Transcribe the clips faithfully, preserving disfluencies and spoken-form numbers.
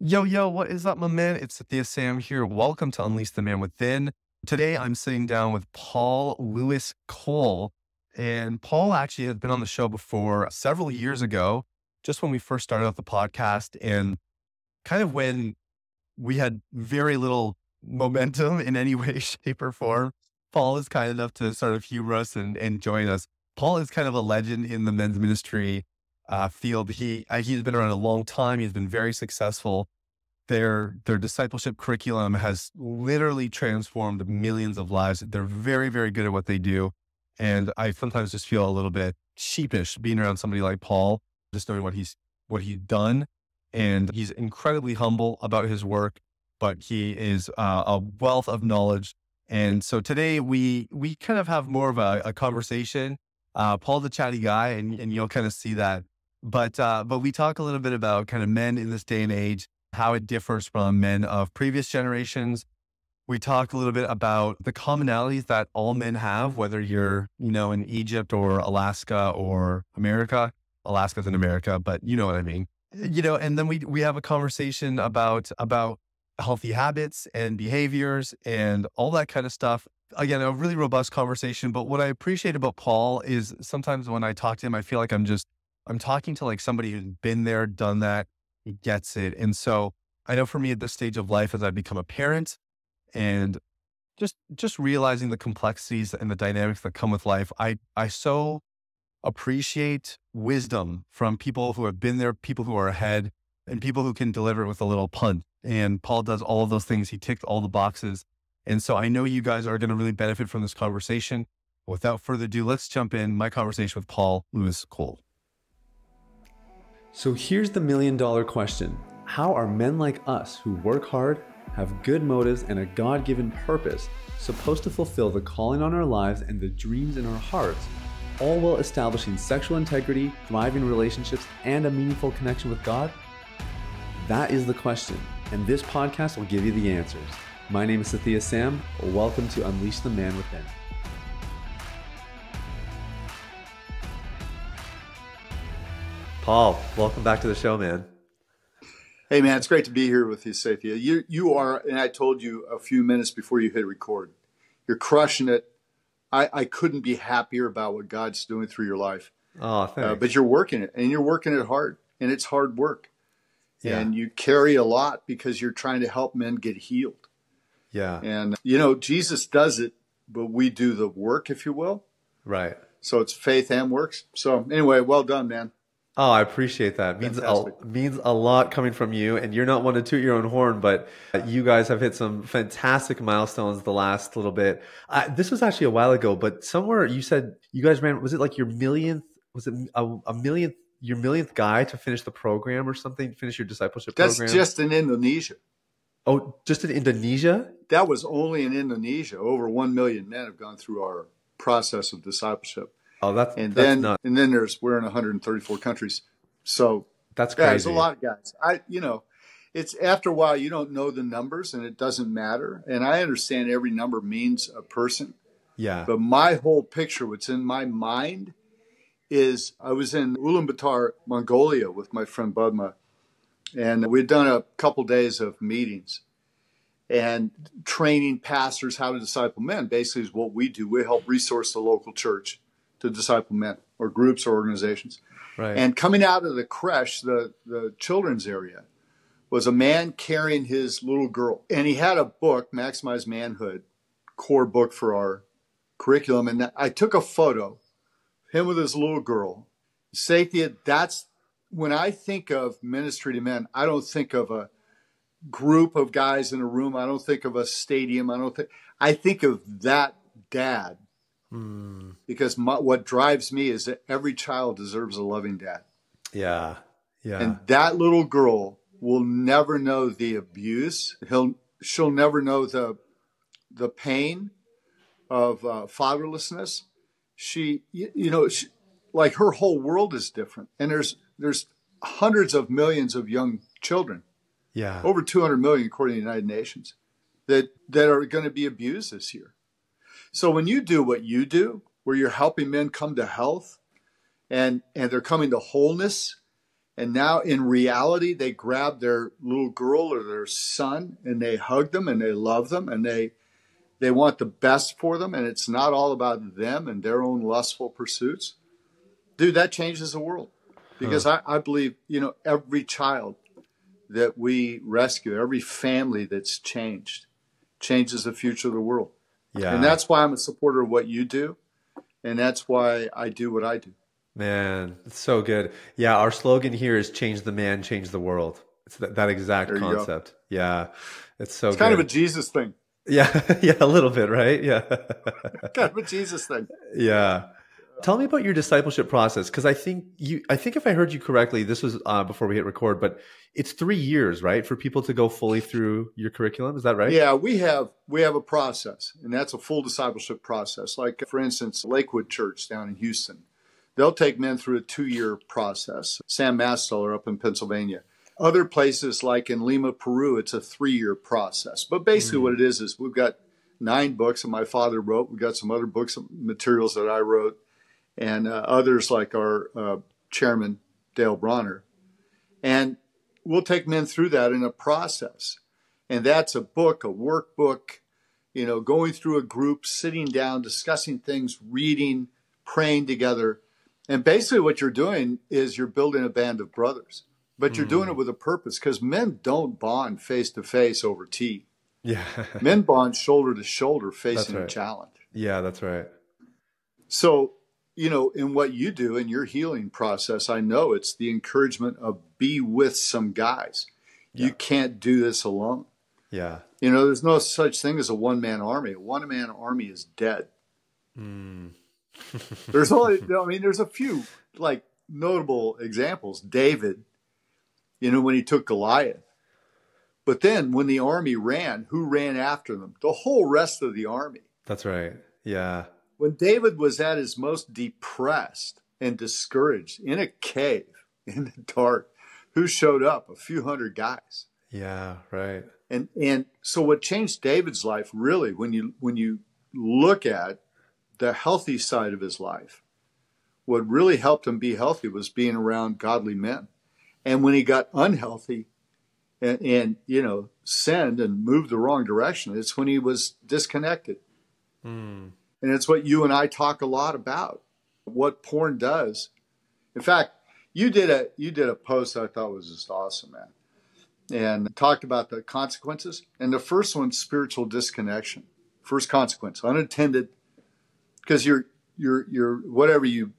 Yo, yo, what is up, my man? It's Sathya Sam here. Welcome to Unleash the Man Within. Today, I'm sitting down with Paul Lewis Cole. And Paul actually has been on the show before several years ago, just when we first started out the podcast and kind of when we had very little momentum in any way, shape, or form. Paul is kind enough to sort of humor us and, and join us. Paul is kind of a legend in the men's ministry uh, field. He uh, he's been around a long time. He's been very successful. Their their discipleship curriculum has literally transformed millions of lives. They're very, very good at what they do. And I sometimes just feel a little bit sheepish being around somebody like Paul, just knowing what he's what he's done. And he's incredibly humble about his work, but he is uh, a wealth of knowledge. And so today we we kind of have more of a, a conversation. Uh, Paul's a chatty guy, and, and you'll kind of see that. But uh, but we talk a little bit about kind of men in this day and age, how it differs from men of previous generations. We talk a little bit about the commonalities that all men have, whether you're, you know, in Egypt or Alaska or America. Alaska's in America, but you know what I mean. You know, and then we we have a conversation about about healthy habits and behaviors and all that kind of stuff. Again, a really robust conversation. But what I appreciate about Paul is sometimes when I talk to him, I feel like I'm just I'm talking to like somebody who's been there, done that, he gets it. And so I know for me at this stage of life, as I become a parent and just just realizing the complexities and the dynamics that come with life, I I so appreciate wisdom from people who have been there, people who are ahead, and people who can deliver with a little punt. And Paul does all of those things. He ticked all the boxes. And so I know you guys are going to really benefit from this conversation. Without further ado, let's jump in. My conversation with Paul Lewis Cole. So here's the million dollar question. How are men like us who work hard, have good motives, and a God-given purpose supposed to fulfill the calling on our lives and the dreams in our hearts, all while establishing sexual integrity, thriving relationships, and a meaningful connection with God? That is the question, and this podcast will give you the answers. My name is Sathya Sam. Welcome to Unleash the Man Within. Paul, welcome back to the show, man. Hey, man, it's great to be here with you, Sathya. You, you are, and I told you a few minutes before you hit record, you're crushing it. I, I couldn't be happier about what God's doing through your life. Oh, thanks. Uh, but you're working it, and you're working it hard, and it's hard work. Yeah. And you carry a lot because you're trying to help men get healed. Yeah. And, you know, Jesus does it, but we do the work, if you will. Right. So it's faith and works. So anyway, well done, man. Oh, I appreciate that. Means a, means a lot coming from you, and you're not one to toot your own horn, but you guys have hit some fantastic milestones the last little bit. I, this was actually a while ago, but somewhere you said you guys ran, was it like your millionth, was it a, a millionth, your millionth guy to finish the program or something, finish your discipleship That's program? just in Indonesia. Oh, just in Indonesia? That was only in Indonesia. Over one million men have gone through our process of discipleship. Oh, that's and that's then nuts. and then there's we're in one hundred thirty-four countries, so that's yeah, crazy. there's a lot of guys. I you know, it's after a while you don't know the numbers and it doesn't matter. And I understand every number means a person. Yeah. But my whole picture, what's in my mind, is I was in Ulaanbaatar, Mongolia, with my friend Budma, and we'd done a couple days of meetings and training pastors how to disciple men. Basically, is what we do. We help resource the local church to disciple men or groups or organizations. Right. And coming out of the creche, the, the children's area, was a man carrying his little girl. And he had a book, Maximize Manhood, core book for our curriculum. And I took a photo, him with his little girl. Sathya, that's, when I think of ministry to men, I don't think of a group of guys in a room. I don't think of a stadium. I don't think, I think of that dad. Mm. Because my, what drives me is that every child deserves a loving dad. Yeah, yeah. And that little girl will never know the abuse. He'll, she'll never know the, the pain of uh, fatherlessness. She, you, you know, she, like her whole world is different. And there's there's hundreds of millions of young children. Yeah, over two hundred million according to the United Nations that that are going to be abused this year. So when you do what you do, where you're helping men come to health and, and they're coming to wholeness And now in reality, they grab their little girl or their son and they hug them and they love them and they they want the best for them. And it's not all about them and their own lustful pursuits. Dude, that changes the world. Because huh. I, I believe, you know, every child that we rescue, every family that's changed, changes the future of the world. Yeah. And that's why I'm a supporter of what you do. And that's why I do what I do. Man, it's so good. Yeah, our slogan here is change the man, change the world. It's that, that exact concept. Go. Yeah, it's so it's good. kind of a Jesus thing. Yeah, yeah, a little bit, right? Yeah. Kind of a Jesus thing. Yeah. Tell me about your discipleship process, because I think you, I think if I heard you correctly, this was uh, before we hit record, but it's three years, right, for people to go fully through your curriculum. Is that right? Yeah, we have we have a process, and that's a full discipleship process. Like, for instance, Lakewood Church down in Houston. They'll take men through a two-year process. Sam Masteller up in Pennsylvania. Other places like in Lima, Peru, it's a three-year process. But basically mm. what it is is we've got nine books that my father wrote. We've got some other books, materials that I wrote, and uh, others like our uh, chairman, Dale Bronner. And we'll take men through that in a process. And that's a book, a workbook, you know, going through a group, sitting down, discussing things, reading, praying together. And basically what you're doing is you're building a band of brothers, but you're mm. doing it with a purpose, because men don't bond face to face over tea. Yeah. Men bond shoulder to shoulder facing right. a challenge. Yeah, that's right. So, you know, in what you do in your healing process, I know it's the encouragement of be with some guys. Yeah. You can't do this alone. Yeah. You know, there's no such thing as a one-man army. A one-man army is dead. Mm. There's only, I mean, there's a few like notable examples. David, you know, when he took Goliath. But then when the army ran, who ran after them? The whole rest of the army. That's right. Yeah. When David was at his most depressed and discouraged in a cave in the dark, who showed up? A few hundred guys. Yeah, right. And and so what changed David's life really, when you when you look at the healthy side of his life, what really helped him be healthy was being around godly men. And when he got unhealthy and, and you know, sinned and moved the wrong direction, it's when he was disconnected. Mm. And it's what you and I talk a lot about, what porn does. In fact, you did a you did a post I thought was just awesome, man, and talked about the consequences. And the first one, spiritual disconnection. First consequence, unintended, because you're you're you're whatever you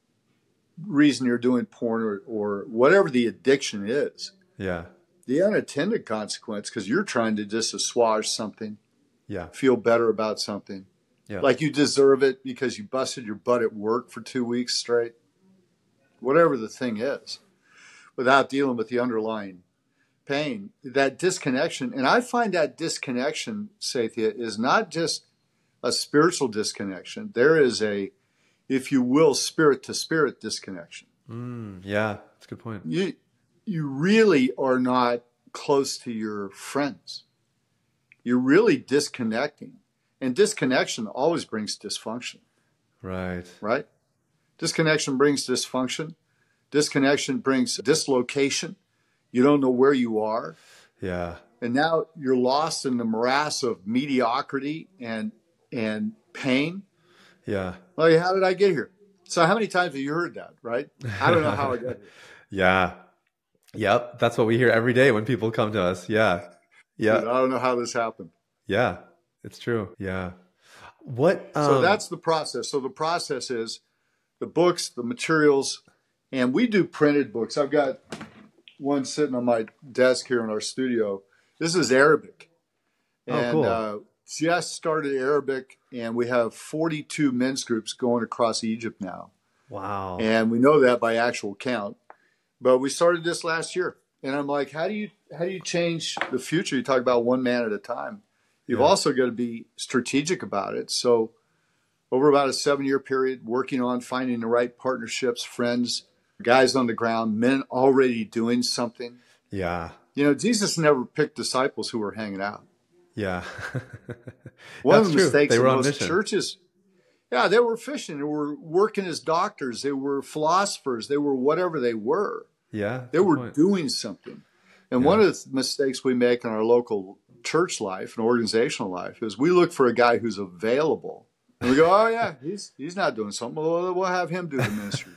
reason you're doing porn or or whatever the addiction is. Yeah. The unintended consequence, because you're trying to just assuage something. Yeah. Feel better about something. Yeah. Like you deserve it because you busted your butt at work for two weeks straight. Whatever the thing is, without dealing with the underlying pain, that disconnection. And I find that disconnection, Sathya, is not just a spiritual disconnection. There is a, if you will, spirit to spirit disconnection. Mm, yeah, that's a good point. You, you really are not close to your friends. You're really disconnecting. And disconnection always brings dysfunction. Right. Right? Disconnection brings dysfunction. Disconnection brings dislocation. You don't know where you are. Yeah. And now you're lost in the morass of mediocrity and and pain. Yeah. Like, how did I get here? So how many times have you heard that, right? I don't know how I got here. Yeah. Yep. That's what we hear every day when people come to us. Yeah. Yeah. Dude, I don't know how this happened. Yeah. It's true. Yeah. What? Um, so that's the process. So the process is the books, the materials, and we do printed books. I've got one sitting on my desk here in our studio. This is Arabic. Oh, and cool. uh, just started Arabic, and we have forty-two men's groups going across Egypt now. Wow. And we know that by actual count. But we started this last year. And I'm like, how do you how do you change the future? You talk about one man at a time. You've Yeah. also got to be strategic about it. So over about a seven-year period, working on finding the right partnerships, friends, guys on the ground, men already doing something. Yeah. You know, Jesus never picked disciples who were hanging out. Yeah. One That's of the true. mistakes They in were on most mission. churches, yeah, they were fishing. They were working as doctors. They were philosophers. They were whatever they were. Yeah. They good were point. doing something. And Yeah. one of the mistakes we make in our local church life and organizational life is we look for a guy who's available. And we go, oh, yeah, he's he's not doing something. Well, we'll have him do the ministry.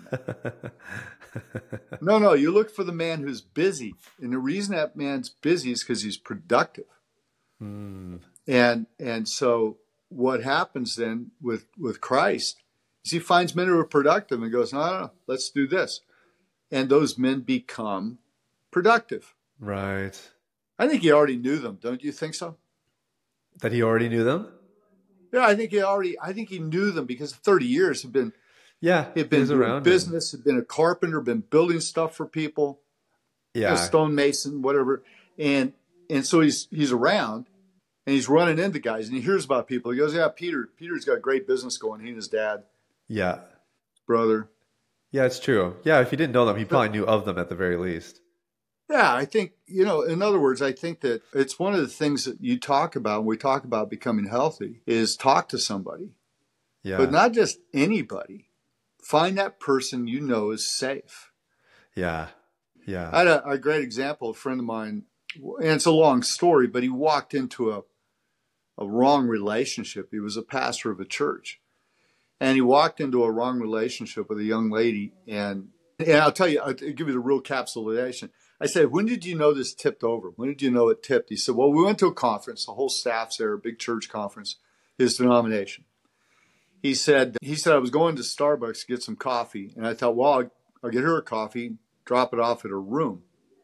No, no, you look for the man who's busy. And the reason that man's busy is because he's productive. Mm. And and so what happens then with, with Christ is he finds men who are productive and goes, no, no, no, let's do this. And those men become productive. Right. I think he already knew them. Don't you think so? That he already knew them? Yeah, I think he already, I think he knew them because thirty years had been, Yeah. he'd he been was doing around business, had been a carpenter, been building stuff for people, him. you know, Yeah. stonemason, whatever. And, and so he's, he's around and he's running into guys and he hears about people. He goes, yeah, Peter, Peter's got great business going. He and his dad, Yeah. brother. Yeah, it's true. Yeah, if he didn't know them, he probably knew of them at the very least. Yeah, I think, you know, in other words, I think that it's one of the things that you talk about when we talk about becoming healthy is talk to somebody, Yeah. but not just anybody. Find that person you know is safe. Yeah. Yeah. I had a, a great example, a friend of mine, and it's a long story, but he walked into a, a wrong relationship. He was a pastor of a church. And he walked into a wrong relationship with a young lady. And, and I'll tell you, I'll give you the real capsulation. I said, when did you know this tipped over? When did you know it tipped? He said, well, we went to a conference. The whole staff's there, a big church conference, his denomination. He said, he said, I was going to Starbucks to get some coffee. And I thought, well, I'll, I'll get her a coffee, drop it off at her room.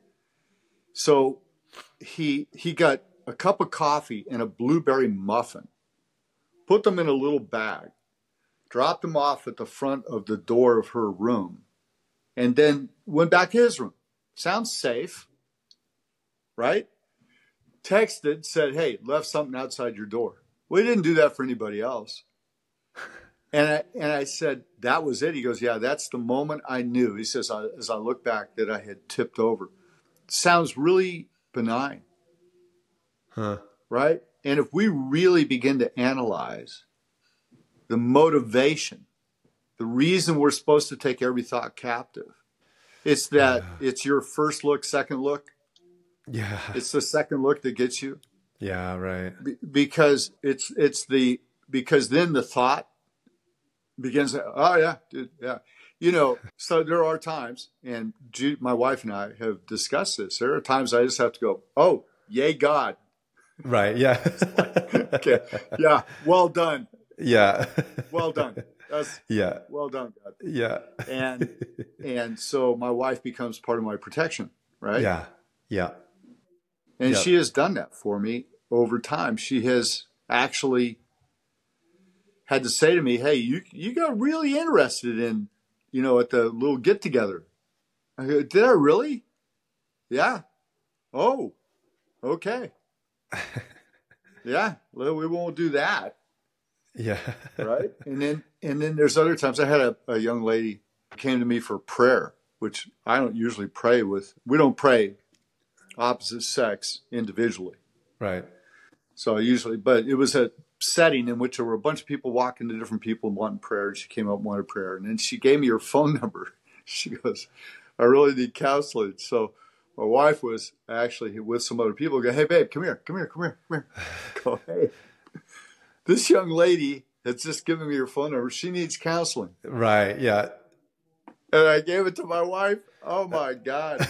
So he he got a cup of coffee and a blueberry muffin, put them in a little bag, dropped them off at the front of the door of her room, and then went back to his room. Sounds safe, right? Texted, said, hey, left something outside your door. We didn't do that for anybody else. And I, and I said, that was it. He goes, yeah, that's the moment I knew. He says, I, as I look back, that I had tipped over. Sounds really benign, Huh. right? And if we really begin to analyze the motivation, the reason we're supposed to take every thought captive, it's that it's your first look, second look. Yeah. It's the second look that gets you. Yeah, right. Be- because it's it's the because then the thought begins. Oh yeah, dude, yeah. You know, so there are times, and Jude, my wife and I have discussed this. There are times I just have to go, oh, yay, God. Right. Yeah. Okay. Yeah. Well done. Yeah. Well done. That's Yeah. well done, God. Yeah. And and so my wife becomes part of my protection, right? Yeah. Yeah. And Yeah. she has done that for me over time. She has actually had to say to me, hey, you you got really interested in, you know, at the little get together. I go, did I really? Yeah. Oh, okay. Yeah. Well, we won't do that. Yeah. Right. And then and then there's other times I had a, a young lady who came to me for prayer, which I don't usually pray with. We don't pray opposite sex individually. Right. So I usually, but it was a setting in which there were a bunch of people walking to different people and wanting prayer. And she came up and wanted prayer. And then she gave me her phone number. She goes, I really need counseling. So my wife was actually with some other people. Go, hey, babe, come here, come here, come here, come here. Go, hey, this young lady has just given me her phone number. She needs counseling. Right. Yeah. And I gave it to my wife. Oh, my God.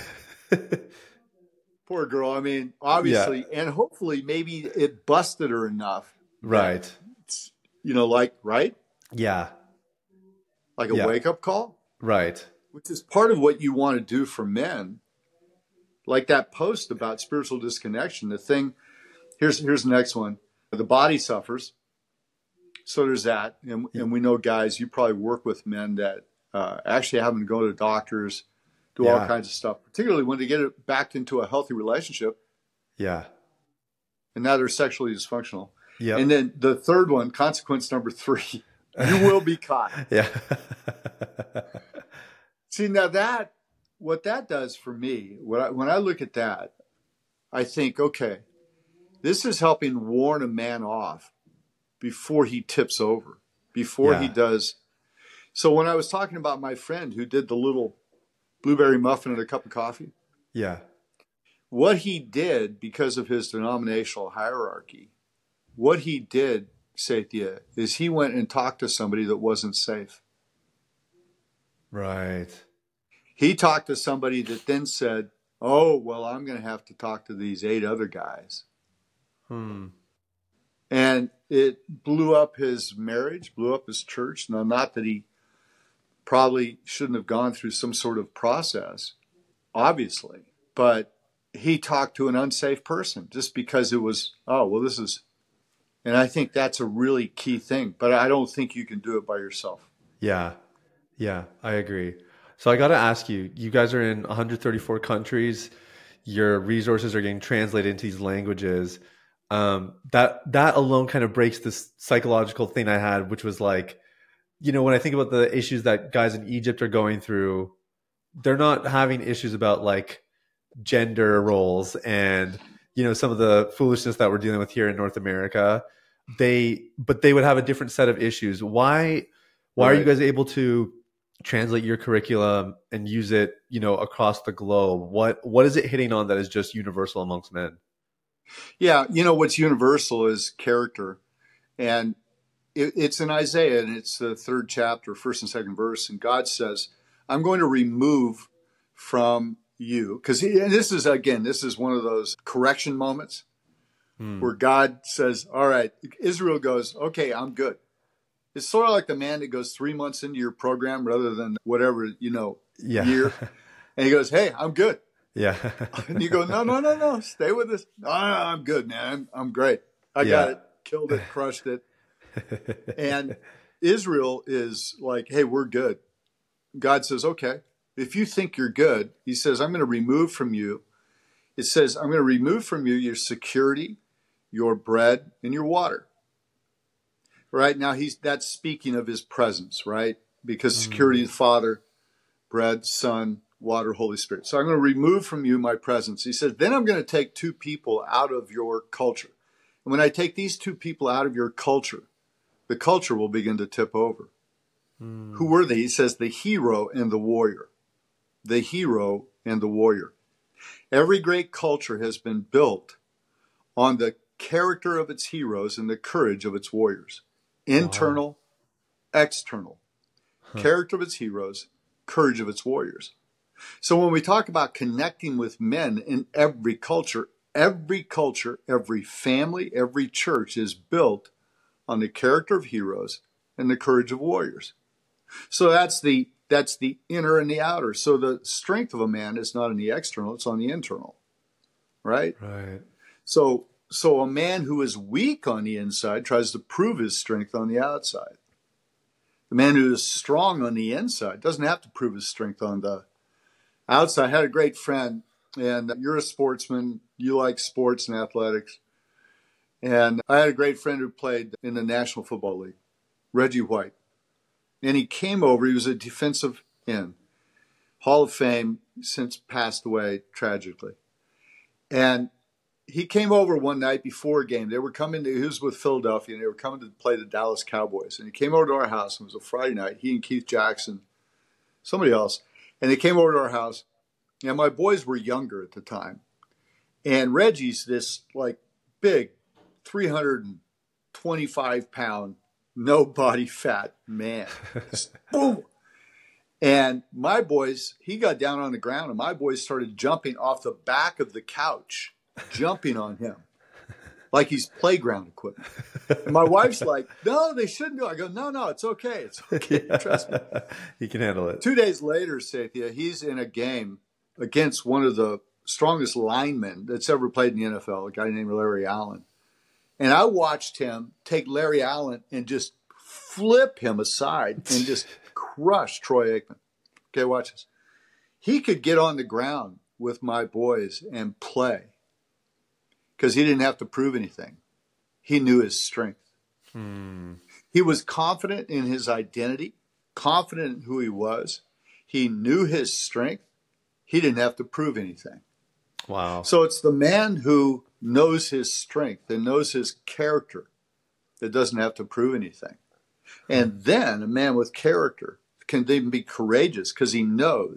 Poor girl. I mean, obviously, yeah. And hopefully maybe it busted her enough. Right. You know, like, right? Yeah. Like a yeah. wake-up call? Right. Which is part of what you want to do for men. Like that post about spiritual disconnection. The thing, here's here's the next one. The body suffers. So there's that. And, and we know, guys, you probably work with men that uh, actually having to go to doctors, do yeah. all kinds of stuff, particularly when they get it back into a healthy relationship. Yeah. And now they're sexually dysfunctional. Yeah. And then the third one, consequence number three, you will be caught. Yeah. See, now that, what that does for me, when I, when I look at that, I think, okay, this is helping warn a man off before he tips over, before yeah. he does. So when I was talking about my friend who did the little blueberry muffin and a cup of coffee. Yeah. What he did because of his denominational hierarchy, what he did, Sathya, is he went and talked to somebody that wasn't safe. Right. He talked to somebody that then said, oh, well, I'm going to have to talk to these eight other guys. Hmm. And it blew up his marriage, blew up his church. Now, not that he probably shouldn't have gone through some sort of process, obviously, but he talked to an unsafe person just because it was, oh, well, this is, and I think that's a really key thing, but I don't think you can do it by yourself. Yeah. Yeah, I agree. So I got to ask you, you guys are in one hundred thirty-four countries. Your resources are getting translated into these languages. Um, that, that alone kind of breaks this psychological thing I had, which was like, you know, when I think about the issues that guys in Egypt are going through, they're not having issues about like gender roles and, you know, some of the foolishness that we're dealing with here in North America. They, but they would have a different set of issues. Why, why Right. are you guys able to translate your curriculum and use it, you know, across the globe? What, what is it hitting on that is just universal amongst men? Yeah, you know, what's universal is character. And it, it's in Isaiah, and it's the third chapter, first and second verse. And God says, I'm going to remove from you, because this is, again, this is one of those correction moments hmm. where God says, all right, Israel goes, okay, I'm good. It's sort of like the man that goes three months into your program rather than whatever, you know, yeah. year. And he goes, hey, I'm good. Yeah. And you go, no, no, no, no, stay with us. No, no, I'm good, man. I'm, I'm great. I yeah. got it. Killed it, crushed it. And Israel is like, hey, we're good. God says, okay, if you think you're good, he says, I'm going to remove from you. It says, I'm going to remove from you your security, your bread, and your water. Right now, he's that's speaking of his presence, right? Because mm. security is Father, bread, Son, water, Holy Spirit. So I'm going to remove from you my presence. He says, then I'm going to take two people out of your culture. And when I take these two people out of your culture, the culture will begin to tip over. Mm. Who were they? He says, the hero and the warrior. The hero and the warrior. Every great culture has been built on the character of its heroes and the courage of its warriors. Internal, wow. external. Huh. Character of its heroes, courage of its warriors. So when we talk about connecting with men in every culture, every culture, every family, every church is built on the character of heroes and the courage of warriors. So that's the that's the inner and the outer. So the strength of a man is not in the external, it's on the internal. Right? Right. So So a man who is weak on the inside tries to prove his strength on the outside. The man who is strong on the inside doesn't have to prove his strength on the outside. I had a great friend, and you're a sportsman. You like sports and athletics. And I had a great friend who played in the National Football League, Reggie White. And he came over. He was a defensive end, Hall of Fame, since passed away tragically. And he came over one night before a game. They were coming to, he was with Philadelphia, and they were coming to play the Dallas Cowboys. And he came over to our house. It was a Friday night. He and Keith Jackson, somebody else. And they came over to our house. And my boys were younger at the time. And Reggie's this, like, big, three hundred twenty-five pound, no body fat man. Boom. And my boys, he got down on the ground, and my boys started jumping off the back of the couch, jumping on him like he's playground equipment. And my wife's like, no, they shouldn't do it. I go, no, no, it's okay. It's okay. Trust me. He can handle it. Two days later, Sathya, he's in a game against one of the strongest linemen that's ever played in the N F L, a guy named Larry Allen. And I watched him take Larry Allen and just flip him aside and just crush Troy Aikman. Okay, watch this. He could get on the ground with my boys and play because he didn't have to prove anything. He knew his strength. Hmm. He was confident in his identity, confident in who he was. He knew his strength. He didn't have to prove anything. Wow. So it's the man who knows his strength and knows his character that doesn't have to prove anything. And then a man with character can even be courageous because he knows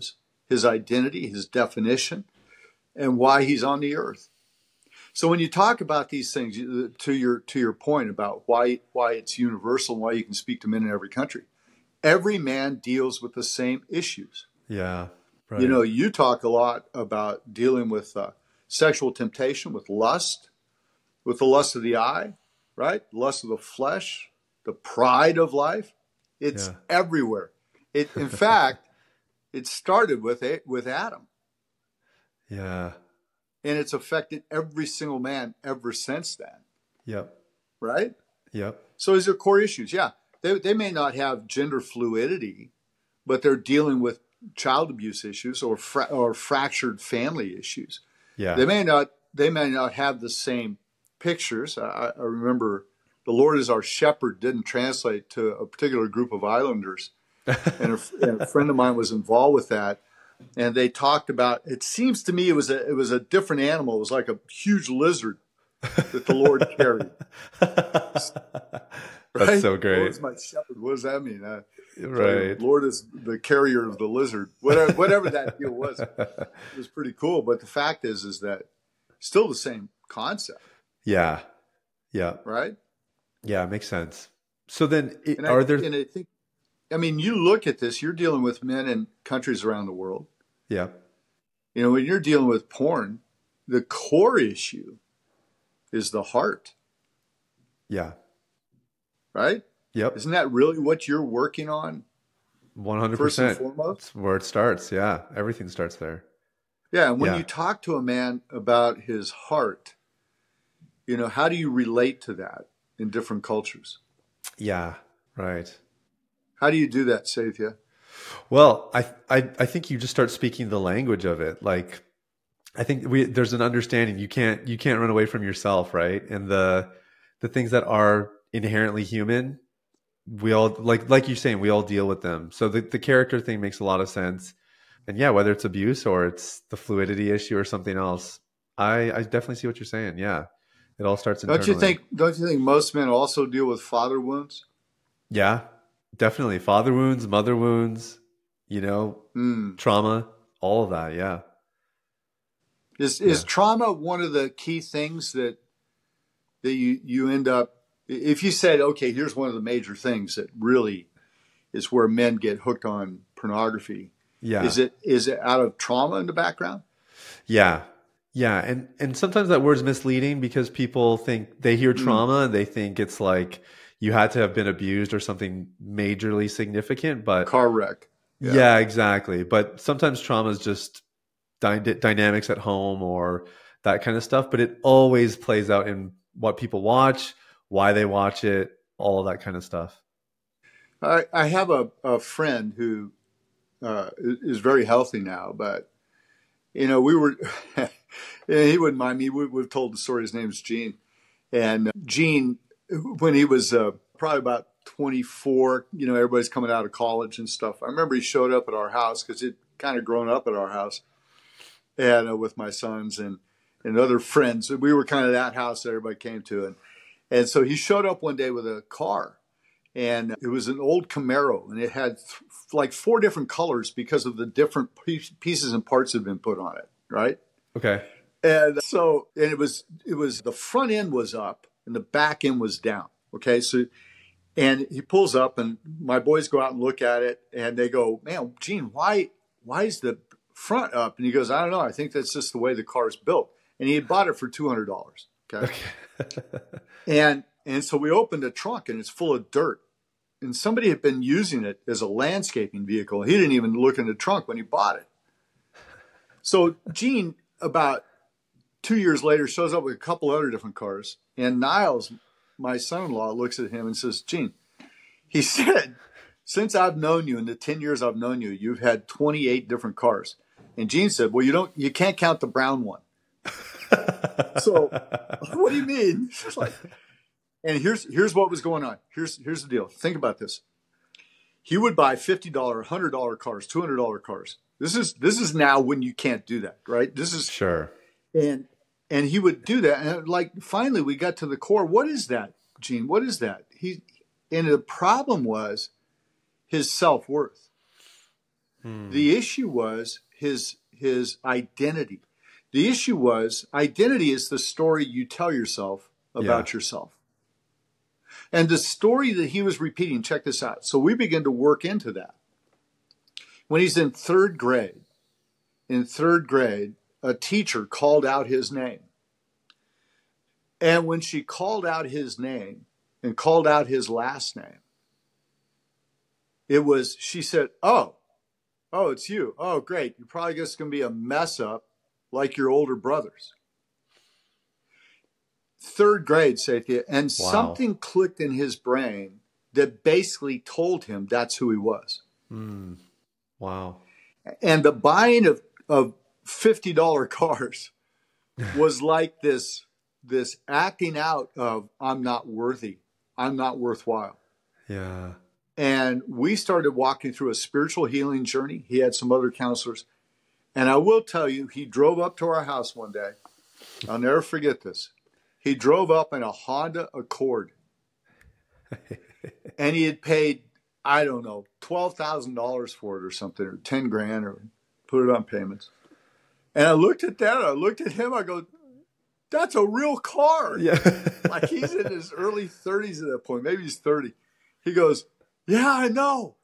his identity, his definition, and why he's on the earth. So when you talk about these things, to your to your point about why why it's universal, and why you can speak to men in every country, every man deals with the same issues. Yeah, right. You know, you talk a lot about dealing with uh, sexual temptation, with lust, with the lust of the eye, right? Lust of the flesh, the pride of life. It's Yeah. everywhere. It, in fact, it started with a, with Adam, Yeah. and it's affected every single man ever since then, Yep. right? Yep. So these are core issues. Yeah, they they may not have gender fluidity, but they're dealing with child abuse issues or fra- or fractured family issues. Yeah. They may not they may not have the same pictures. I, I remember the Lord is our shepherd didn't translate to a particular group of islanders, and a, and a friend of mine was involved with that, and they talked about. It seems to me it was a it was a different animal. It was like a huge lizard that the Lord carried. That's Right? so great. Lord is my shepherd. What does that mean? Uh, Right. Lord is the carrier of the lizard. Whatever, whatever that deal was, it was pretty cool. But the fact is, is that still the same concept, Yeah. Yeah. right? Yeah. Makes sense. So then, it, And are I, there? and I think, I mean, you look at this. You're dealing with men in countries around the world. Yeah. You know, when you're dealing with porn, the core issue is the heart, Yeah. right? Yep. Isn't that really what you're working on? One hundred First and percent. foremost? That's where it starts. Yeah. Everything starts there. Yeah, and when Yeah. you talk to a man about his heart, you know, how do you relate to that in different cultures? Yeah. Right. How do you do that, Sathya? Well, I, I, I think you just start speaking the language of it. Like, I think we, there's an understanding you can't, you can't run away from yourself. Right. And the, the things that are inherently human, we all like, like you're saying, we all deal with them. So the, the character thing makes a lot of sense. And yeah, whether it's abuse or it's the fluidity issue or something else, I, I definitely see what you're saying. Yeah. It all starts internally. Don't you think? Don't you think most men also deal with father wounds? Yeah, definitely. Father wounds, mother wounds, you know, Mm. trauma, all of that. Yeah. Is is Yeah. trauma one of the key things that that you you end up? If you said, okay, here's one of the major things that really is where men get hooked on pornography. Yeah. Is it is it out of trauma in the background? Yeah. Yeah. And, and sometimes that word's misleading because people think they hear trauma and they think it's like you had to have been abused or something majorly significant, but Car wreck. yeah, exactly. But sometimes trauma is just dy- dynamics at home or that kind of stuff, but it always plays out in what people watch, why they watch it, all of that kind of stuff. I, I have a, a friend who uh, is very healthy now, but you know, we were, he wouldn't mind me. We, we've told the story. His name's Gene. And uh, Gene, when he was uh, probably about twenty-four, you know, everybody's coming out of college and stuff. I remember he showed up at our house because he'd kind of grown up at our house and uh, with my sons and, and other friends. We were kind of that house that everybody came to. And, and so he showed up one day with a car. And it was an old Camaro, and it had th- like four different colors because of the different piece- pieces and parts that had been put on it, right? Okay. And so, and it was, it was, the front end was up and the back end was down. Okay. So, and he pulls up and my boys go out and look at it and they go, man, Gene, why, why is the front up? And he goes, I don't know. I think that's just the way the car is built. And he had bought it for two hundred dollars. Okay. Okay. and, and so we opened the trunk and it's full of dirt. And somebody had been using it as a landscaping vehicle. He didn't even look in the trunk when he bought it. So Gene, about two years later, shows up with a couple other different cars. And Niles, my son-in-law, looks at him and says, Gene, he said, since I've known you, in the ten years I've known you, you've had twenty-eight different cars. And Gene said, well, you don't, you can't count the brown one. So what do you mean? It's like, and here's here's what was going on. Here's here's the deal. Think about this. He would buy fifty dollars, one hundred dollars cars, two hundred dollars cars. This is this is now when you can't do that, right? This is Sure. and and he would do that. And like finally we got to the core. What is that, Gene? What is that? He and the problem was his self-worth. Hmm. The issue was his his identity. The issue was identity is the story you tell yourself about Yeah. yourself. And the story that he was repeating, check this out. So we begin to work into that. When he's in third grade, in third grade, a teacher called out his name. And when she called out his name and called out his last name, it was, she said, oh, oh, it's you. Oh, great. You're probably just going to be a mess up like your older brothers. Third grade, Sathya, and Wow. something clicked in his brain that basically told him that's who he was. Mm. Wow. And the buying of, of fifty dollar cars was like this, this acting out of, I'm not worthy. I'm not worthwhile. Yeah. And we started walking through a spiritual healing journey. He had some other counselors. And I will tell you, he drove up to our house one day. I'll never forget this. He drove up in a Honda Accord. And he had paid, I don't know, twelve thousand dollars for it or something, or ten grand, or put it on payments. And I looked at that, I looked at him, I go, that's a real car. Yeah. Like he's in his early thirties at that point. Maybe he's thirty. He goes, yeah, I know.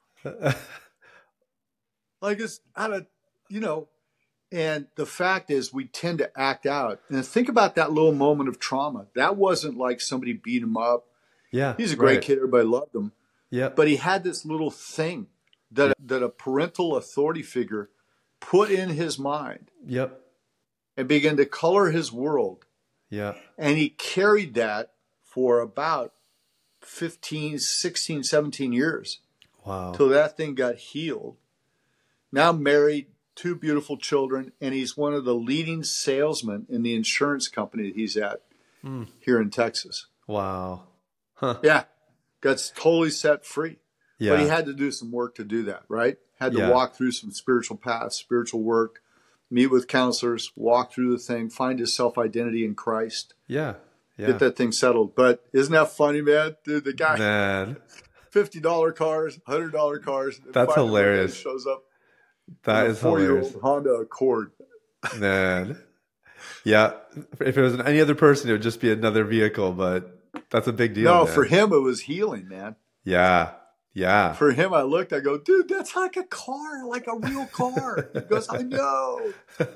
Like it's out of, you know, and the fact is we tend to act out. And think about that little moment of trauma. That wasn't like somebody beat him up. Yeah. He's a great right. kid. Everybody loved him. Yeah. But he had this little thing that, that a parental authority figure put in his mind Yep. and began to color his world. Yeah. And he carried that for about fifteen, sixteen, seventeen years Wow. till that thing got healed. Now married, two beautiful children, and he's one of the leading salesmen in the insurance company that he's at Mm. here in Texas. Wow. Huh. Yeah, got totally set free. Yeah. But he had to do some work to do that, right? Had to Yeah. walk through some spiritual paths, spiritual work, meet with counselors, walk through the thing, find his self-identity in Christ, Yeah. Yeah. get that thing settled. But isn't that funny, man? Dude, the guy, Man, fifty dollar cars, one hundred dollar cars. and That's finally one day hilarious. Shows up that in a is four-year-old hilarious. Honda Accord. Man. Yeah. If it was any other person, it would just be another vehicle, but that's a big deal. No, man. for him, it was healing, man. Yeah. Yeah. For him, I looked, I go, dude, that's like a car, like a real car. He goes, I know.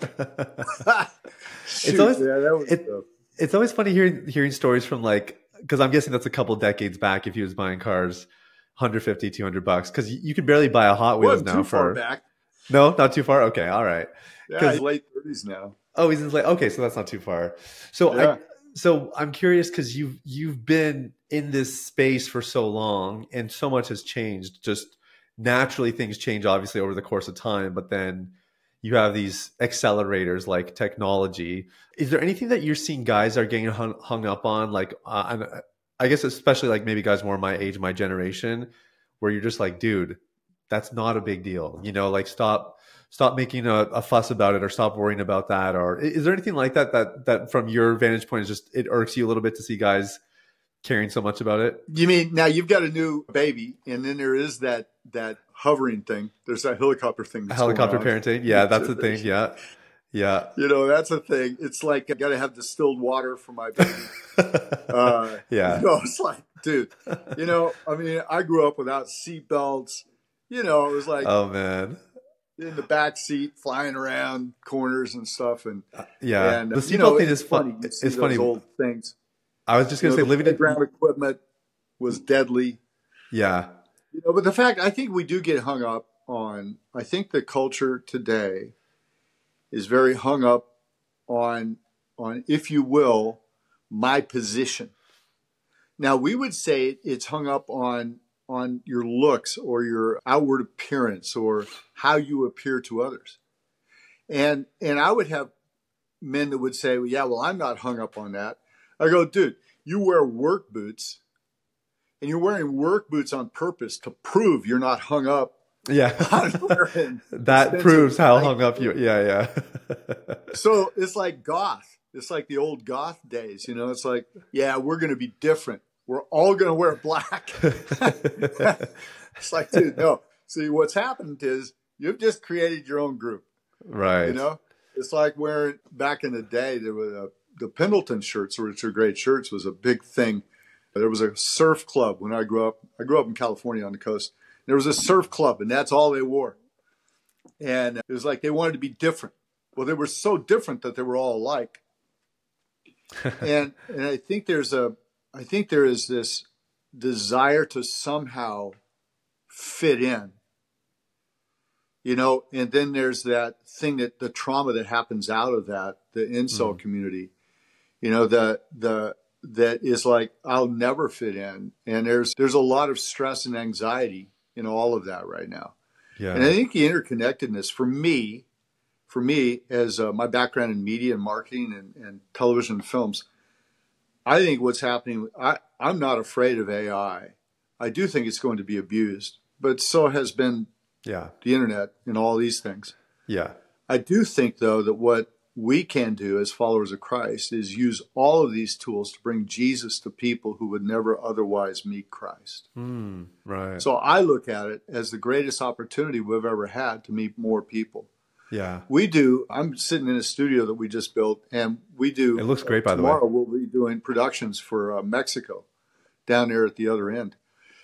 Shoot, always- man, that was it- tough. It's always funny hearing hearing stories from like, because I'm guessing that's a couple decades back if he was buying cars, one hundred fifty, two hundred bucks, because you could barely buy a Hot Wheels Wasn't now too far for back. no, not too far. Okay, all right. Yeah, 'Cause- he's late thirties now. Oh, he's in like okay, so that's not too far. So Yeah. I so I'm curious because you've you've been in this space for so long and so much has changed. Just naturally things change obviously over the course of time, but then you have these accelerators like technology. Is there anything that you're seeing guys are getting hung, hung up on? Like uh, and I guess especially like maybe guys more my age, my generation, where you're just like, dude, that's not a big deal. You know, like stop stop making a, a fuss about it or stop worrying about that. Or is there anything like that that that from your vantage point is just it irks you a little bit to see guys caring so much about it? You mean now you've got a new baby, and then there is that that hovering thing. There's that helicopter thing. That's Helicopter going on. parenting. Yeah, that's the thing. Yeah. Yeah. You know, that's a thing. It's like I got to have distilled water for my baby. Uh, Yeah. You know, it's like, dude, you know, I mean, I grew up without seat belts. You know, it was like Oh man. in the back seat, flying around corners and stuff. And Yeah. and the uh, you seatbelt know, thing it's is funny. fun. You see It's those funny. old things. I was just You gonna know, say the living in playground equipment was deadly. yeah. You know, but the fact, I think we do get hung up on, I think the culture today is very hung up on, on, if you will, my position. Now, we would say it's hung up on, on your looks or your outward appearance or how you appear to others. And, and I would have men that would say, well, yeah, well, I'm not hung up on that. I go, dude, you wear work boots. And you're wearing work boots on purpose to prove you're not hung up Yeah. on wearing. That expensive proves how Nike hung up you. boots. Yeah, yeah. So it's like goth. It's like the old goth days, you know. It's like, yeah, we're going to be different. We're all going to wear black. It's like, dude, no. See, what's happened is you've just created your own group. Right. You know, it's like wearing, back in the day, there were a, the Pendleton shirts, which are great shirts, was a big thing. There was a surf club when I grew up. I grew up in California on the coast. There was a surf club, and that's all they wore. And it was like they wanted to be different. Well, they were so different that they were all alike. and and I think there's a, I think there is this desire to somehow fit in, you know, and then there's that thing that the trauma that happens out of that, the incel mm. community, you know, the, the, that is like, I'll never fit in. And there's, there's a lot of stress and anxiety in all of that right now. Yeah. And I think the interconnectedness for me, for me as uh, my background in media and marketing and, and television and films, I think what's happening, I, I'm not afraid of A I. I do think it's going to be abused, but so has been yeah. the internet and all these things. Yeah. I do think, though, that what we can do as followers of Christ is use all of these tools to bring Jesus to people who would never otherwise meet Christ. Mm, right. So I look at it as the greatest opportunity we've ever had to meet more people. Yeah. We do. I'm sitting in a studio that we just built, and we do. It looks great, uh, by the way. Tomorrow we'll be doing productions for uh, Mexico down there at the other end.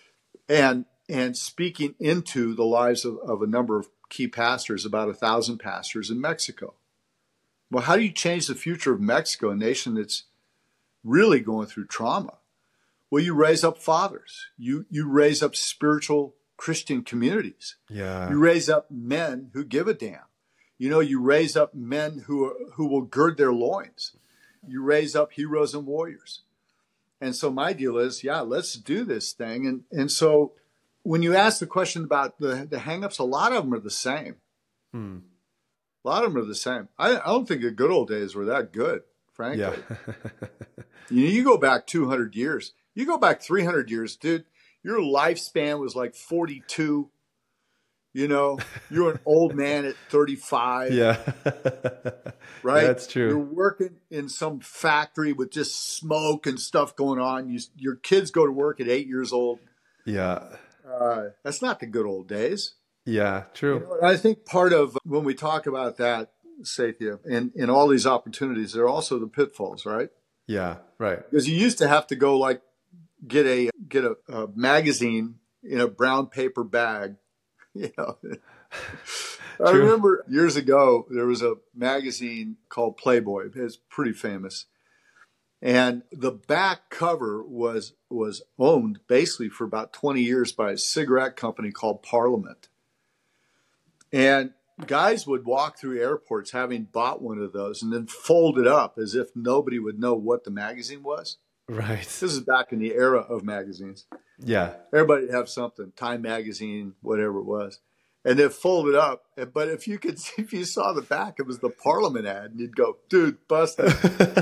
And and speaking into the lives of, of a number of key pastors, about a thousand pastors in Mexico. Well, how do you change the future of Mexico, a nation that's really going through trauma? Well, you raise up fathers. You you raise up spiritual Christian communities. Yeah. You raise up men who give a damn. You know, you raise up men who are, who will gird their loins. You raise up heroes and warriors. And so my deal is, yeah, let's do this thing. And and so when you ask the question about the, the hangups, a lot of them are the same. Hmm. A lot of them are the same. I, I don't think the good old days were that good, frankly. Yeah. you know, you go back two hundred years. You go back three hundred years, dude, your lifespan was like forty-two. You know, you're an old man at thirty-five. Yeah. Right? That's true. You're working in some factory with just smoke and stuff going on. You, your kids go to work at eight years old. Yeah. Uh, that's not the good old days. Yeah, true. You know, I think part of when we talk about that, Sathya, and, and all these opportunities, there are also the pitfalls, right? Yeah, right. Because you used to have to go like get a get a, a magazine in a brown paper bag. You know, I remember years ago there was a magazine called Playboy. It's pretty famous, and the back cover was was owned basically for about twenty years by a cigarette company called Parliament. And guys would walk through airports having bought one of those and then fold it up as if nobody would know what the magazine was. Right. This is back in the era of magazines. Yeah. Everybody would have something, Time Magazine, whatever it was. And then fold it up. But if you could see, if you saw the back, it was the Parliament ad, and you'd go, dude, busted.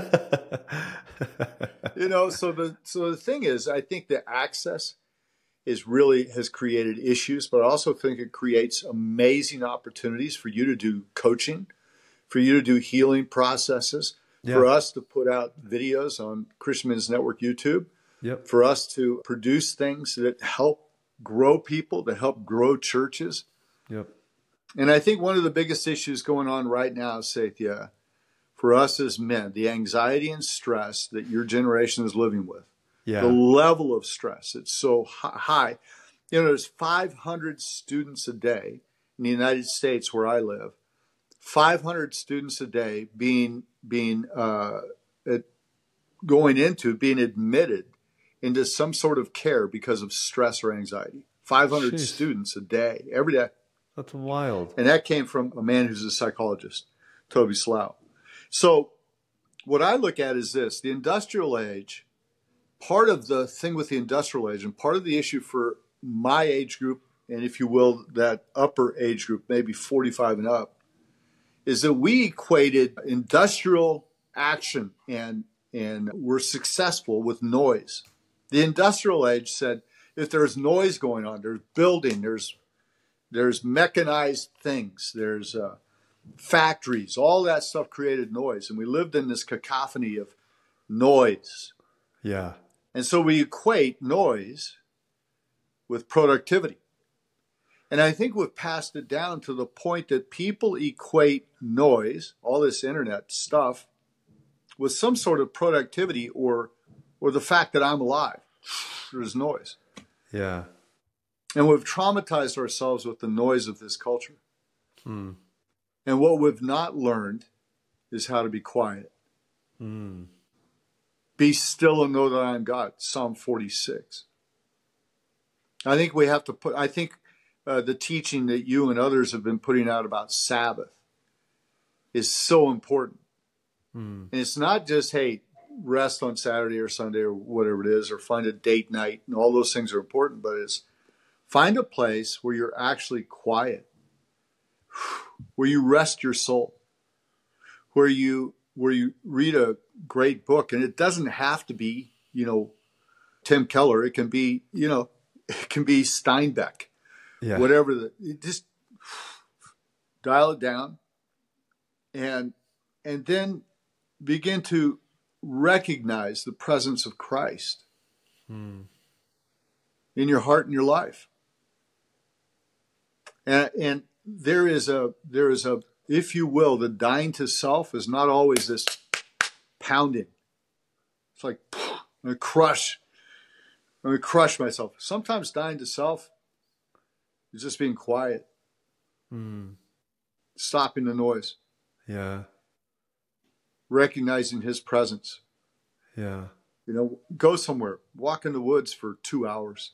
You know, so the so the thing is, I think the access is really has created issues, but I also think it creates amazing opportunities for you to do coaching, for you to do healing processes, yeah. for us to put out videos on Christian Men's Network YouTube, yep. for us to produce things that help grow people, that help grow churches. Yep. And I think one of the biggest issues going on right now, Sathya, for us as men, the anxiety and stress that your generation is living with, yeah. the level of stress, it's so high. You know, there's five hundred students a day in the United States where I live, five hundred students a day being, being uh, going into, being admitted into some sort of care because of stress or anxiety. five hundred Jeez. Students a day, every day. That's wild. And that came from a man who's a psychologist, Toby Slough. So what I look at is this, the industrial age, part of the thing with the industrial age and part of the issue for my age group, and if you will, that upper age group, maybe forty-five and up, is that we equated industrial action and, and we're successful with noise. The industrial age said, if there's noise going on, there's building, there's there's mechanized things, there's uh, factories, all that stuff created noise. And we lived in this cacophony of noise. And I think we've passed it down to the point that people equate noise, all this internet stuff, with some sort of productivity or or the fact that I'm alive. There's noise. Yeah. And we've traumatized ourselves with the noise of this culture. Hmm. And what we've not learned is how to be quiet. Hmm. Be still and know that I am God. Psalm forty-six. I think we have to put, I think uh, the teaching that you and others have been putting out about Sabbath is so important. Hmm. And it's not just, hey, rest on Saturday or Sunday or whatever it is, or find a date night, and all those things are important, but it's find a place where you're actually quiet, where you rest your soul, where you where you read a great book. And it doesn't have to be, you know, Tim Keller. It can be, you know, it can be Steinbeck, Yeah. whatever. The, you just dial it down and and then begin to recognize the presence of Christ Hmm. in your heart and your life. And, and there is a, there is a, if you will, the dying to self is not always this pounding. It's like, I'm going to crush, I'm going to crush myself. Sometimes dying to self is just being quiet, Hmm. stopping the noise, Yeah. recognizing his presence. Yeah. You know, go somewhere, walk in the woods for two hours.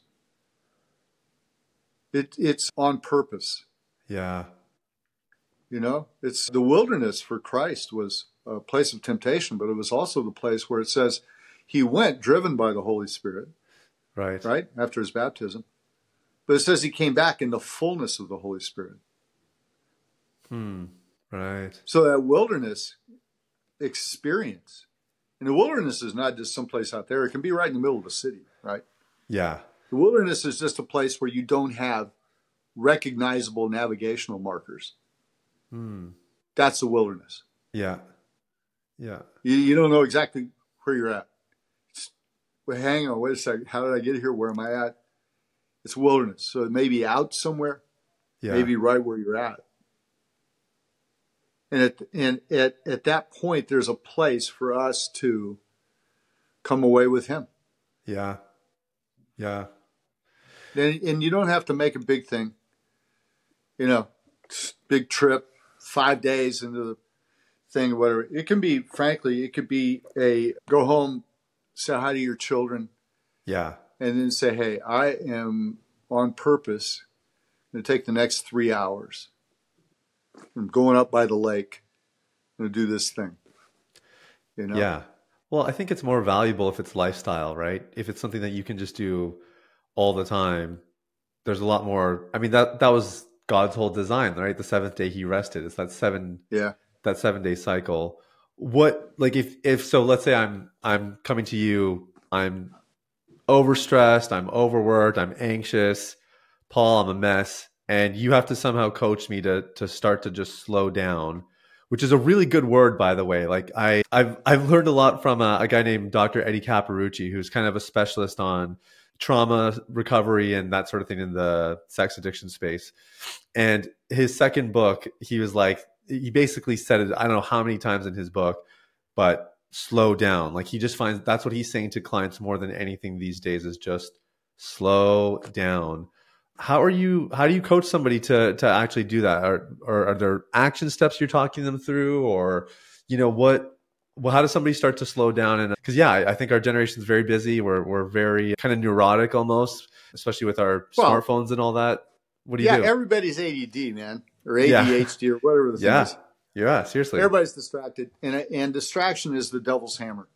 It, it's on purpose. Yeah. You know, it's the wilderness for Christ was a place of temptation, but it was also the place where it says he went driven by the Holy Spirit, Right. right, after his baptism. But it says he came back in the fullness of the Holy Spirit. Hmm. Right. So that wilderness experience, and the wilderness is not just someplace out there. It can be right in the middle of a city, right? Yeah. The wilderness is just a place where you don't have recognizable navigational markers. Hmm. That's the wilderness. Yeah. Yeah. You, you don't know exactly where you're at. It's, well, hang on, wait a second. How did I get here? Where am I at? It's wilderness. So it may be out somewhere, Yeah. maybe right where you're at. And at, and at, at that point, there's a place for us to come away with him. Yeah. Yeah. And, and you don't have to make a big thing, you know, big trip, five days into the thing or whatever. It can be, frankly, it could be a go home, say hi to your children, Yeah. and then say, hey, I am on purpose going to take the next three hours. I'm going up by the lake. I'm going to do this thing. You know? Yeah. Well, I think it's more valuable if it's lifestyle, right? If it's something that you can just do all the time, there's a lot more. I mean, that that was God's whole design, right? The seventh day he rested. It's that seven Yeah. that seven day cycle. What, like, if if so, let's say I'm I'm coming to you, I'm overstressed, I'm overworked, I'm anxious, Paul, I'm a mess, and you have to somehow coach me to to start to just slow down, which is a really good word, by the way. Like I I've I've learned a lot from a, a guy named Doctor Eddie Caparucci, who's kind of a specialist on trauma recovery and that sort of thing in the sex addiction space. And his second book, he was like, he basically said it, I don't know how many times in his book, but slow down. Like he just finds that's what he's saying to clients more than anything these days is just slow down. How are you, how do you coach somebody to, to actually do that? Or, or are there action steps you're talking them through, or, you know, what, well, how does somebody start to slow down? And because, yeah, I, I think our generation is very busy. We're, we're very kind of neurotic almost, especially with our Well, smartphones and all that. What do you yeah, do? everybody's A D D, man, or Yeah. A D H D or whatever the thing Yeah. is. Yeah. Seriously. Everybody's distracted, and and distraction is the devil's hammer.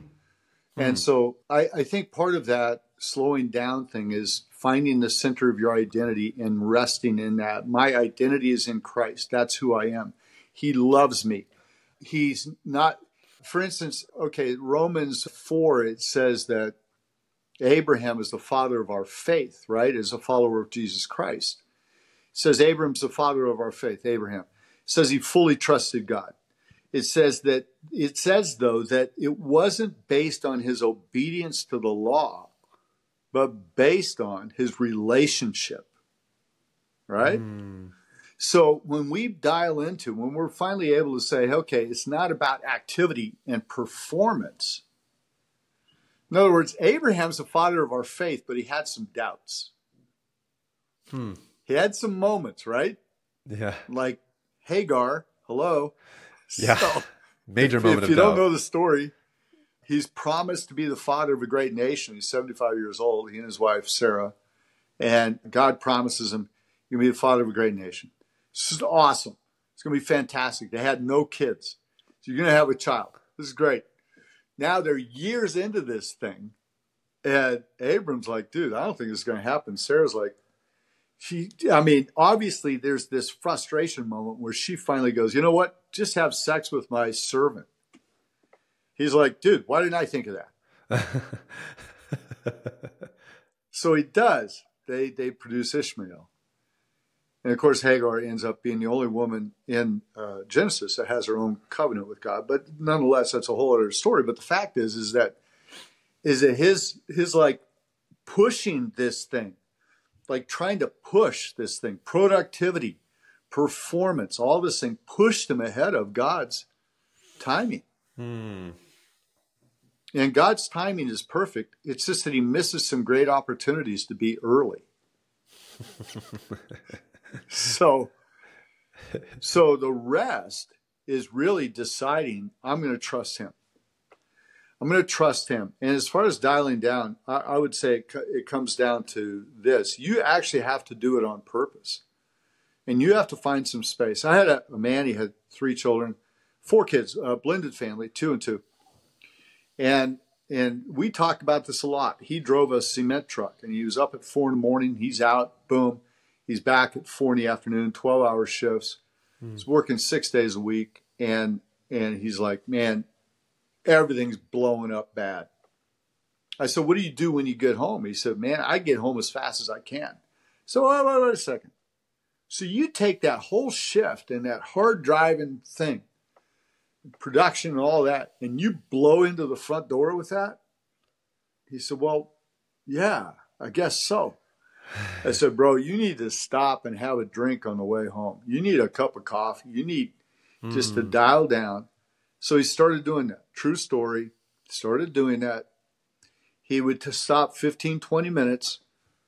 And Hmm. so I, I think part of that slowing down thing is finding the center of your identity and resting in that. My identity is in Christ. That's who I am. He loves me. He's not, for instance, okay, Romans four, it says that Abraham is the father of our faith, right? As a follower of Jesus Christ. It says Abraham's the father of our faith, Abraham. It says he fully trusted God. It says that, it says though, that it wasn't based on his obedience to the law, but based on his relationship. right? Mm. So when we dial into, when we're finally able to say, okay, it's not about activity and performance. In other words, Abraham's the father of our faith, but he had some doubts. Hmm. He had some moments, right? Yeah. Like Hagar, hello. Yeah. So Major if, moment if of you don't doubt. know the story, he's promised to be the father of a great nation. He's seventy-five years old, he and his wife, Sarah. And God promises him, you're going to be the father of a great nation. This is awesome. It's going to be fantastic. They had no kids. So you're going to have a child. This is great. Now they're years into this thing. And Abram's like, dude, I don't think this is going to happen. Sarah's like, she, I mean, obviously there's this frustration moment where she finally goes, you know what? Just have sex with my servant. He's like, dude, why didn't I think of that? So he does. They they produce Ishmael. And of course, Hagar ends up being the only woman in uh, Genesis that has her own covenant with God. But nonetheless, that's a whole other story. But the fact is, is that is that his his like pushing this thing, like trying to push this thing, productivity, performance, all this thing pushed him ahead of God's timing. Hmm. And God's timing is perfect. It's just that he misses some great opportunities to be early. so, so the rest is really deciding, I'm going to trust him. I'm going to trust him. And as far as dialing down, I, I would say it, it comes down to this. You actually have to do it on purpose. And you have to find some space. I had a, a man, he had three children, four kids, a blended family, two and two. And and we talked about this a lot. He drove a cement truck, and he was up at four in the morning. He's out, boom. He's back at four in the afternoon, twelve-hour shifts. Mm. He's working six days a week, and and he's like, man, everything's blowing up bad. I said, what do you do when you get home? He said, man, I get home as fast as I can. So wait, wait, wait a second. So you take that whole shift and that hard driving thing, production and all that, and you blow into the front door with that? He said, well, yeah, I guess so. I said, bro, you need to stop and have a drink on the way home. You need a cup of coffee. You need mm. just to dial down. So he started doing that. True story. Started doing that. He would to stop fifteen, twenty minutes.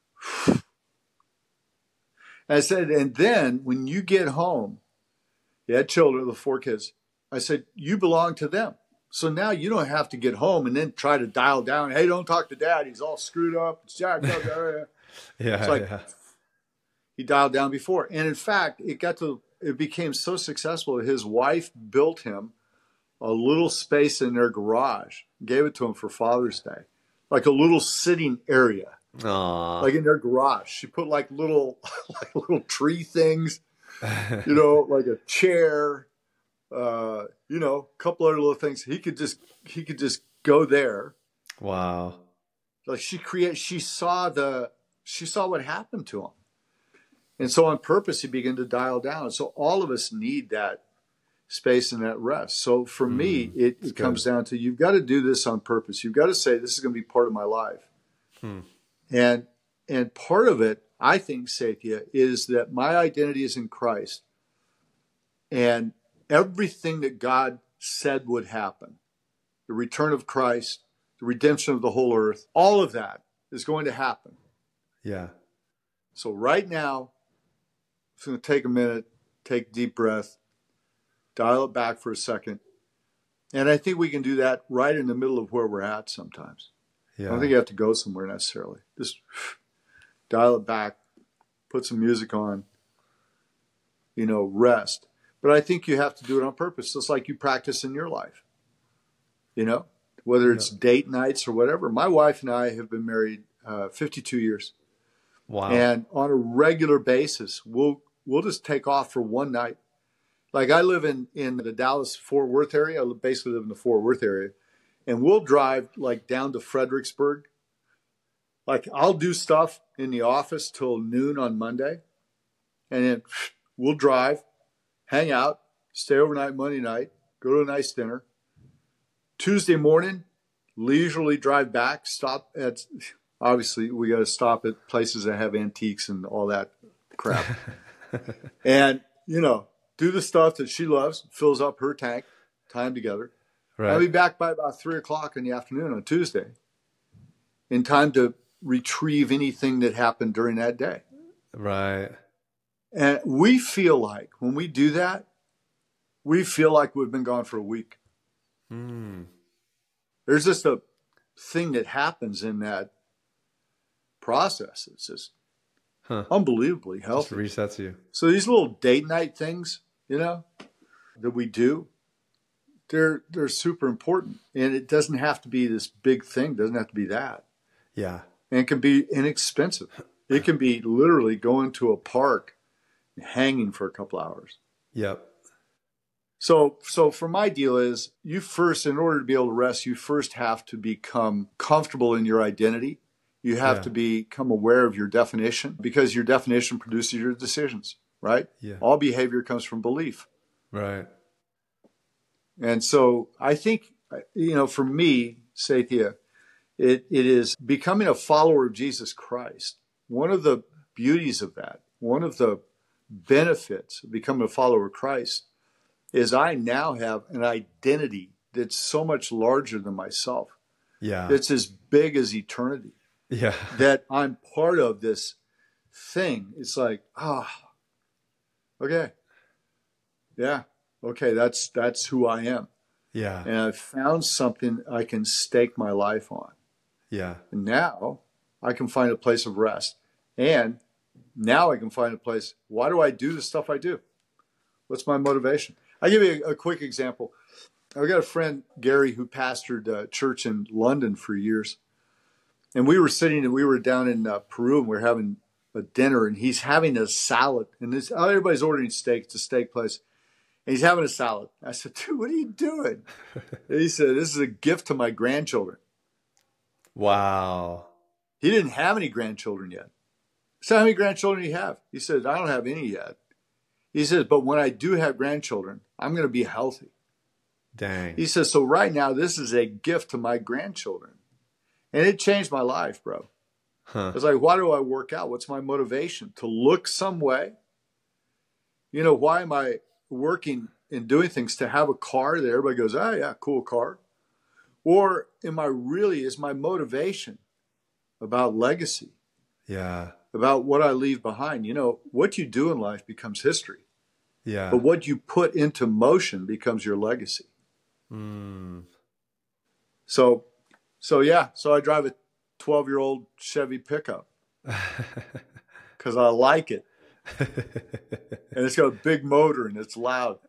I said, and then when you get home, he had children, the four kids. I said, you belong to them. So now you don't have to get home and then try to dial down. Hey, don't talk to dad. He's all screwed up. It's jacked up. yeah, it's like yeah. He dialed down before. And in fact, it got to, it became so successful that his wife built him a little space in their garage, gave it to him for Father's Day, like a little sitting area. Aww. Like in their garage. She put like little, like little tree things, you know, like a chair, uh, you know, a couple other little things. He could just, he could just go there. Wow. Like she created, she saw the, she saw what happened to him. And so on purpose, he began to dial down. So all of us need that space and that rest. So for mm, me, it, it comes down to, you've got to do this on purpose. You've got to say, this is going to be part of my life. Hmm. And, and part of it, I think, Sathya, is that my identity is in Christ. And everything that God said would happen, the return of Christ, the redemption of the whole earth, all of that is going to happen. Yeah. So right now, I'm going to take a minute, take a deep breath, dial it back for a second. And I think we can do that right in the middle of where we're at sometimes. Yeah. I don't think you have to go somewhere necessarily. Just dial it back, put some music on, you know, rest. But I think you have to do it on purpose, just like you practice in your life. You know, whether it's yeah. date nights or whatever. My wife and I have been married uh, fifty-two years. Wow. And on a regular basis, we'll we'll just take off for one night. Like I live in, in the Dallas-Fort Worth area. I basically live in the Fort Worth area. And we'll drive like down to Fredericksburg. Like I'll do stuff in the office till noon on Monday. And then we'll drive, hang out, stay overnight Monday night, go to a nice dinner. Tuesday morning, leisurely drive back, stop at, obviously we got to stop at places that have antiques and all that. crap. And, you know, do the stuff that she loves, fills up her tank, time together. Right. I'll be back by about three o'clock in the afternoon on Tuesday in time to retrieve anything that happened during that day. Right. And we feel like when we do that, we feel like we've been gone for a week. Mm. There's just a thing that happens in that process. It's just huh. unbelievably Just healthy. resets you. So these little date night things, you know, that we do, they're they're super important. And it doesn't have to be this big thing. It doesn't have to be that. Yeah. And it can be inexpensive. It can be literally going to a park and hanging for a couple hours. Yep. So, so for my deal is you first, in order to be able to rest, you first have to become comfortable in your identity. You have Yeah. to become aware of your definition, because your definition produces your decisions, right? Yeah. All behavior comes from belief. Right. And so I think, you know, for me, Sathya, it, it is becoming a follower of Jesus Christ. One of the beauties of that, one of the benefits of becoming a follower of Christ is I now have an identity that's so much larger than myself. Yeah. It's as big as eternity, Yeah. that I'm part of this thing. It's like, ah, okay. Yeah. Okay. That's, that's who I am. Yeah. And I've found something I can stake my life on. Yeah. And now I can find a place of rest. And now I can find a place. Why do I do the stuff I do? What's my motivation? I'll give you a, a quick example. I've got a friend, Gary, who pastored a church in London for years. And we were sitting and we were down in uh, Peru and we were having a dinner, and he's having a salad. And this, everybody's ordering steak. It's a steak place. And he's having a salad. I said, dude, what are you doing? And he said, this is a gift to my grandchildren. Wow. He didn't have any grandchildren yet. I said, how many grandchildren do you have? He said, I don't have any yet. He says, but when I do have grandchildren, I'm going to be healthy. Dang. He says, so right now, this is a gift to my grandchildren. And it changed my life, bro. Huh. It's like, why do I work out? What's my motivation? To look some way? You know, why am I working and doing things to have a car that everybody goes, oh, yeah, cool car? Or am I really, is my motivation about legacy? Yeah. About what I leave behind? You know, what you do in life becomes history. Yeah. But what you put into motion becomes your legacy. Mm. So, so yeah, so I drive a twelve-year-old Chevy pickup because I like it. And it's got a big motor and it's loud.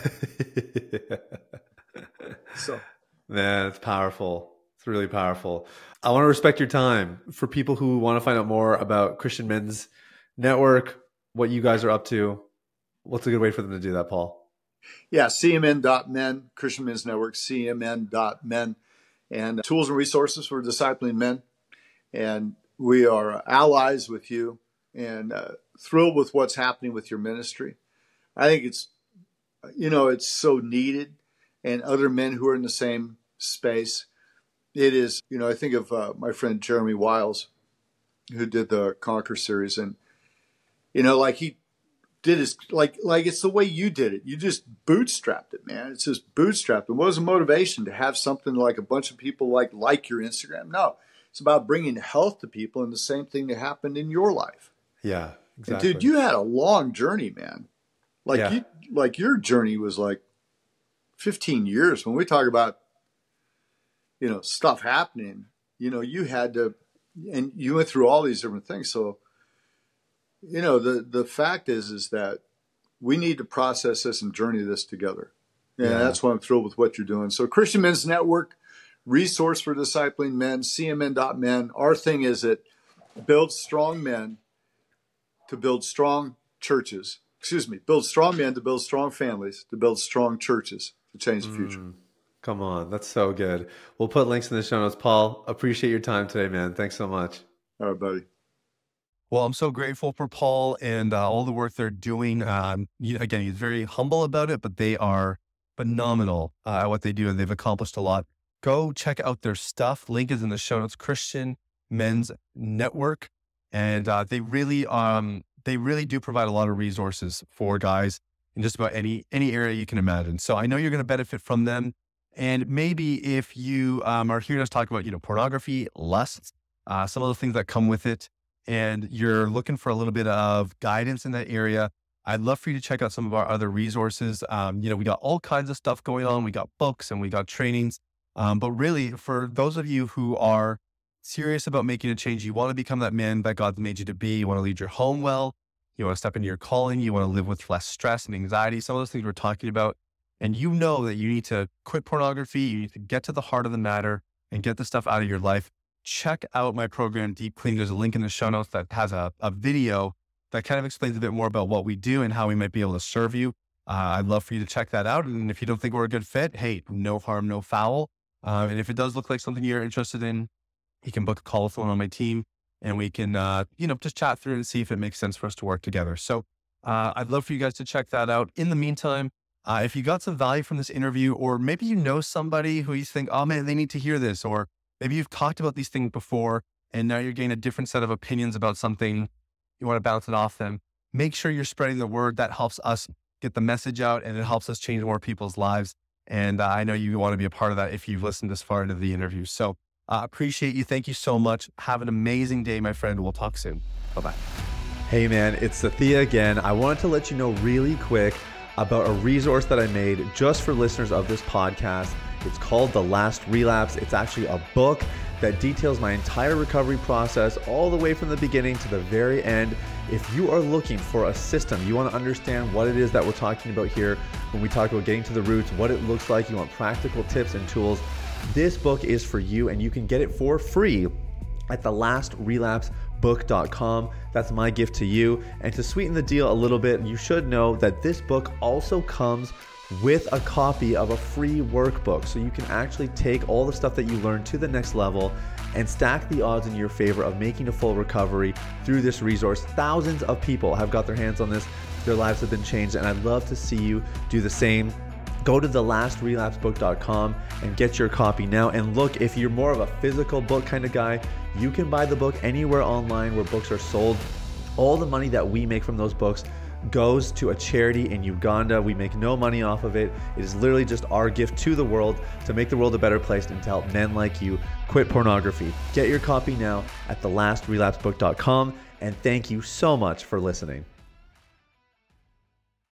So, man, it's powerful. It's really powerful. I want to respect your time. For people who want to find out more about Christian Men's Network, what you guys are up to, what's a good way for them to do that, Paul? Yeah, C M N dot men, Christian Men's Network, C M N dot men, and tools and resources for discipling men. And we are allies with you and uh, thrilled with what's happening with your ministry. I think it's, you know, it's so needed, and other men who are in the same space. It is, you know, I think of uh, my friend Jeremy Wiles, who did the Conquer series, and, you know, like he did his, like, like it's the way you did it. You just bootstrapped it, man. It's just bootstrapped. And what was the motivation to have something like a bunch of people like, like your Instagram? No, it's about bringing health to people, and the same thing that happened in your life. Yeah, exactly. And dude, you had a long journey, man. Like Yeah. you, like your journey was like fifteen years. When we talk about, you know, stuff happening, you know, you had to, and you went through all these different things. So, you know, the, the fact is, is that we need to process this and journey this together. And Yeah. that's why I'm thrilled with what you're doing. So Christian Men's Network, resource for discipling men, C M N dot men. Our thing is it builds strong men to build strong churches. Excuse me, build strong men to build strong families, to build strong churches to change the future. Mm, come on. That's so good. We'll put links in the show notes. Paul, appreciate your time today, man. Thanks so much. All right, buddy. Well, I'm so grateful for Paul and uh, all the work they're doing. Um, you- again, he's very humble about it, but they are phenomenal uh, at what they do, and they've accomplished a lot. Go check out their stuff. Link is in the show notes, Christian Men's Network. And uh, they really, um, they really do provide a lot of resources for guys in just about any any area you can imagine. So I know you're going to benefit from them. And maybe if you um, are hearing us talk about, you know, pornography, lust, uh, some of the things that come with it, and you're looking for a little bit of guidance in that area, I'd love for you to check out some of our other resources. Um, you know, we got all kinds of stuff going on. We got books and we got trainings. Um, but really, for those of you who are serious about making a change, you want to become that man that God made you to be. You want to lead your home well. You want to step into your calling. You want to live with less stress and anxiety. Some of those things we're talking about. And you know that you need to quit pornography. You need to get to the heart of the matter and get the stuff out of your life. Check out my program, Deep Clean. There's a link in the show notes that has a, a video that kind of explains a bit more about what we do and how we might be able to serve you. Uh, I'd love for you to check that out. And if you don't think we're a good fit, hey, no harm, no foul. Uh, and if it does look like something you're interested in, you can book a call with one on my team and we can, uh, you know, just chat through and see if it makes sense for us to work together. So uh, I'd love for you guys to check that out. In the meantime, uh, if you got some value from this interview, or maybe you know somebody who you think, oh man, they need to hear this, or maybe you've talked about these things before and now you're getting a different set of opinions about something, you want to bounce it off them, make sure you're spreading the word. That helps us get the message out and it helps us change more people's lives. And uh, I know you want to be a part of that if you've listened this far into the interview. So I uh, appreciate you. Thank you so much. Have an amazing day, my friend. We'll talk soon. Bye-bye. Hey man, it's Sathya again. I wanted to let you know really quick about a resource that I made just for listeners of this podcast. It's called The Last Relapse. It's actually a book that details my entire recovery process all the way from the beginning to the very end. If you are looking for a system, you want to understand what it is that we're talking about here when we talk about getting to the roots, what it looks like, you want practical tips and tools, this book is for you, and you can get it for free at the last relapse book dot com. That's my gift to you. And to sweeten the deal a little bit, you should know that this book also comes with a copy of a free workbook. So you can actually take all the stuff that you learned to the next level and stack the odds in your favor of making a full recovery through this resource. Thousands of people have got their hands on this. Their lives have been changed, and I'd love to see you do the same. Go to the last relapse book dot com and get your copy now. And look, if you're more of a physical book kind of guy, you can buy the book anywhere online where books are sold. All the money that we make from those books goes to a charity in Uganda. We make no money off of it. It is literally just our gift to the world to make the world a better place and to help men like you quit pornography. Get your copy now at the last relapse book dot com, and thank you so much for listening.